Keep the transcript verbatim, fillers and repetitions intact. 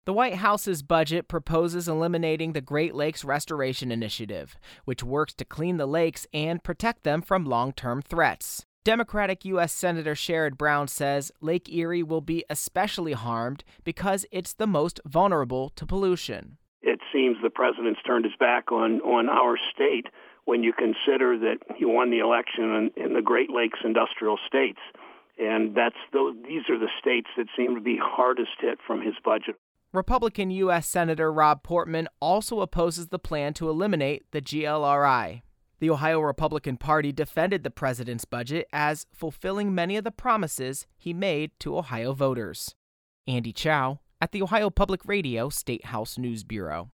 The White House's budget proposes eliminating the Great Lakes Restoration Initiative, which works to clean the lakes and protect them from long-term threats. Democratic U S Senator Sherrod Brown says Lake Erie will be especially harmed because it's the most vulnerable to pollution. It seems the president's turned his back on, on our state when you consider that he won the election in, in the Great Lakes industrial states. And that's the, these are the states that seem to be hardest hit from his budget. Republican U S Senator Rob Portman also opposes the plan to eliminate the G L R I. The Ohio Republican Party defended the president's budget as fulfilling many of the promises he made to Ohio voters. Andy Chow at the Ohio Public Radio State House News Bureau.